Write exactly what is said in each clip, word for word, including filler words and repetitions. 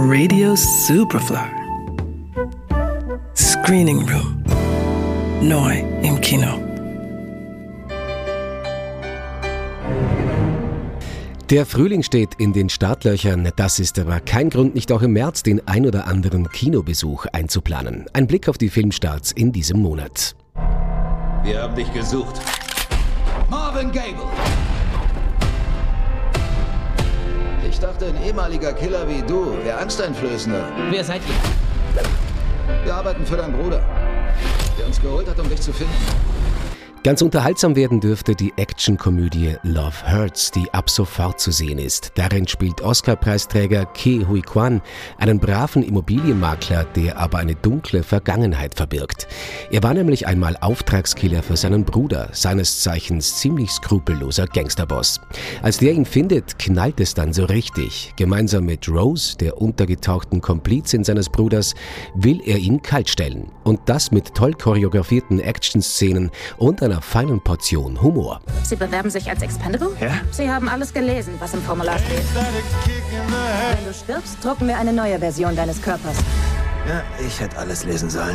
Radio Superfly. Screening Room. Neu im Kino. Der Frühling steht in den Startlöchern, das ist aber kein Grund, nicht auch im März den ein oder anderen Kinobesuch einzuplanen. Ein Blick auf die Filmstarts in diesem Monat. Wir haben dich gesucht. Marvin Gable. Ich dachte, ein ehemaliger Killer wie du wäre angsteinflößender. Wer seid ihr? Wir arbeiten für deinen Bruder, der uns geholt hat, um dich zu finden. Ganz unterhaltsam werden dürfte die Actionkomödie Love Hurts, die ab sofort zu sehen ist. Darin spielt Oscar-Preisträger Ke Huy Quan einen braven Immobilienmakler, der aber eine dunkle Vergangenheit verbirgt. Er war nämlich einmal Auftragskiller für seinen Bruder, seines Zeichens ziemlich skrupelloser Gangsterboss. Als der ihn findet, knallt es dann so richtig. Gemeinsam mit Rose, der untergetauchten Komplizin seines Bruders, will er ihn kaltstellen. Und das mit toll choreografierten Actionszenen und einer feinen Portion Humor. Sie bewerben sich als Expendable? Ja? Sie haben alles gelesen, was im Formular steht. Wenn du stirbst, drucken wir eine neue Version deines Körpers. Ja, ich hätte alles lesen sollen.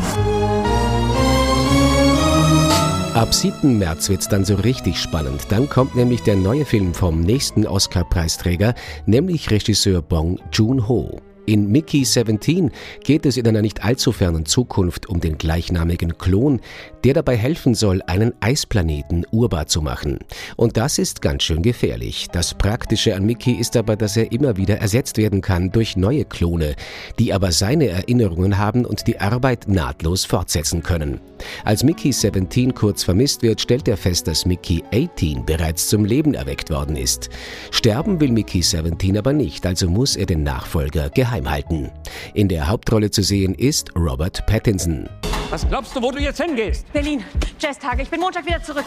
Ab siebten März wird's dann so richtig spannend. Dann kommt nämlich der neue Film vom nächsten Oscar-Preisträger, nämlich Regisseur Bong Joon-ho. In Mickey siebzehn geht es in einer nicht allzu fernen Zukunft um den gleichnamigen Klon, der dabei helfen soll, einen Eisplaneten urbar zu machen. Und das ist ganz schön gefährlich. Das Praktische an Mickey ist aber, dass er immer wieder ersetzt werden kann durch neue Klone, die aber seine Erinnerungen haben und die Arbeit nahtlos fortsetzen können. Als Mickey siebzehn kurz vermisst wird, stellt er fest, dass Mickey achtzehn bereits zum Leben erweckt worden ist. Sterben will Mickey siebzehn aber nicht, also muss er den Nachfolger geheim halten. In der Hauptrolle zu sehen ist Robert Pattinson. Was glaubst du, wo du jetzt hingehst? Berlin, Jazztage, ich bin Montag wieder zurück.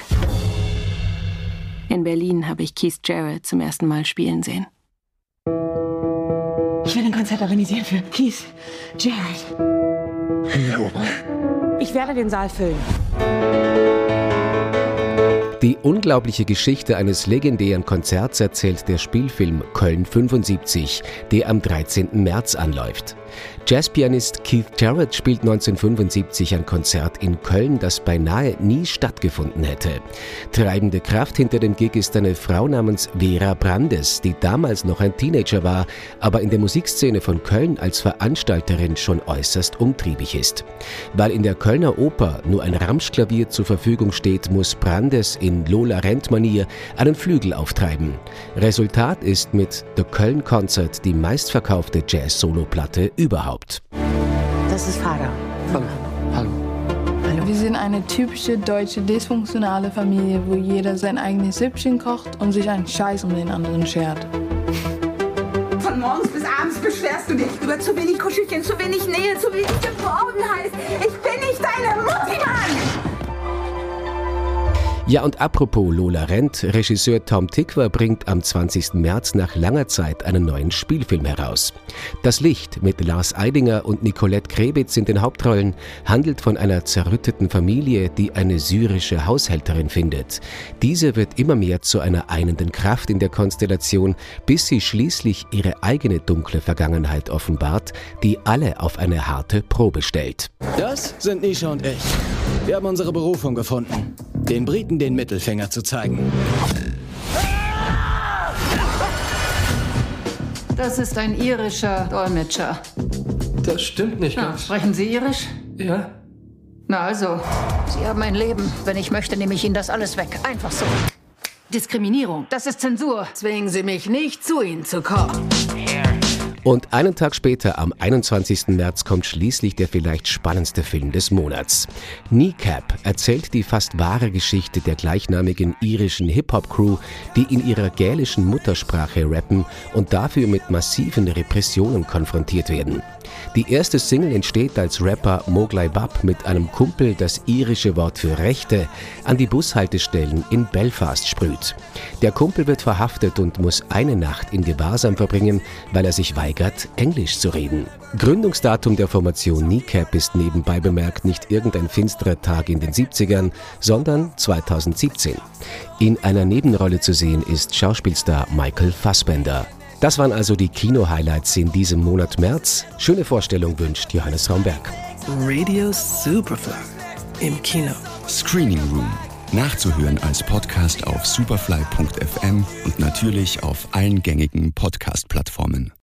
In Berlin habe ich Keith Jarrett zum ersten Mal spielen sehen. Ich will ein Konzert organisieren für Keith Jarrett. Ich werde den Saal füllen. Die unglaubliche Geschichte eines legendären Konzerts erzählt der Spielfilm Köln fünfundsiebzig, der am dreizehnten März anläuft. Jazzpianist Keith Jarrett spielt neunzehnhundertfünfundsiebzig ein Konzert in Köln, das beinahe nie stattgefunden hätte. Treibende Kraft hinter dem Gig ist eine Frau namens Vera Brandes, die damals noch ein Teenager war, aber in der Musikszene von Köln als Veranstalterin schon äußerst umtriebig ist. Weil in der Kölner Oper nur ein Ramschklavier zur Verfügung steht, muss Brandes in Lola Rent-Manier einen Flügel auftreiben. Resultat ist mit The Köln Concert die meistverkaufte Jazz-Solo-Platte überhaupt. Das ist Vater. Hallo. Hallo. Wir sind eine typische deutsche dysfunktionale Familie, wo jeder sein eigenes Süppchen kocht und sich einen Scheiß um den anderen schert. Von morgens bis abends beschwerst du dich über zu wenig Kuschelchen, zu wenig Nähe, zu wenig Geborgenheit. Ich bin nicht deine Mutti, Mann! Ja, und apropos Lola Rent, Regisseur Tom Tykwer bringt am zwanzigsten März nach langer Zeit einen neuen Spielfilm heraus. Das Licht mit Lars Eidinger und Nicolette Krebitz in den Hauptrollen handelt von einer zerrütteten Familie, die eine syrische Haushälterin findet. Diese wird immer mehr zu einer einenden Kraft in der Konstellation, bis sie schließlich ihre eigene dunkle Vergangenheit offenbart, die alle auf eine harte Probe stellt. Das sind Nisha und ich. Wir haben unsere Berufung gefunden, den Briten den Mittelfinger zu zeigen. Das ist ein irischer Dolmetscher. Das stimmt nicht Na, ganz. sprechen Sie irisch? Ja? Na also, Sie haben ein Leben. Wenn ich möchte, nehme ich Ihnen das alles weg. Einfach so. Diskriminierung, das ist Zensur. Zwingen Sie mich nicht, zu Ihnen zu kommen. Und einen Tag später, am einundzwanzigsten März, kommt schließlich der vielleicht spannendste Film des Monats. Kneecap erzählt die fast wahre Geschichte der gleichnamigen irischen Hip-Hop-Crew, die in ihrer gälischen Muttersprache rappen und dafür mit massiven Repressionen konfrontiert werden. Die erste Single entsteht, als Rapper Mowgli Bab mit einem Kumpel das irische Wort für Rechte an die Bushaltestellen in Belfast sprüht. Der Kumpel wird verhaftet und muss eine Nacht in Gewahrsam verbringen, weil er sich weigert, Englisch zu reden. Gründungsdatum der Formation Kneecap ist nebenbei bemerkt nicht irgendein finsterer Tag in den siebzigern, sondern zweitausendsiebzehn. In einer Nebenrolle zu sehen ist Schauspielstar Michael Fassbender. Das waren also die Kino-Highlights in diesem Monat März. Schöne Vorstellung wünscht Johannes Raumberg. Radio Superfly im Kino. Screening Room. Nachzuhören als Podcast auf superfly punkt f m und natürlich auf allen gängigen Podcast-Plattformen.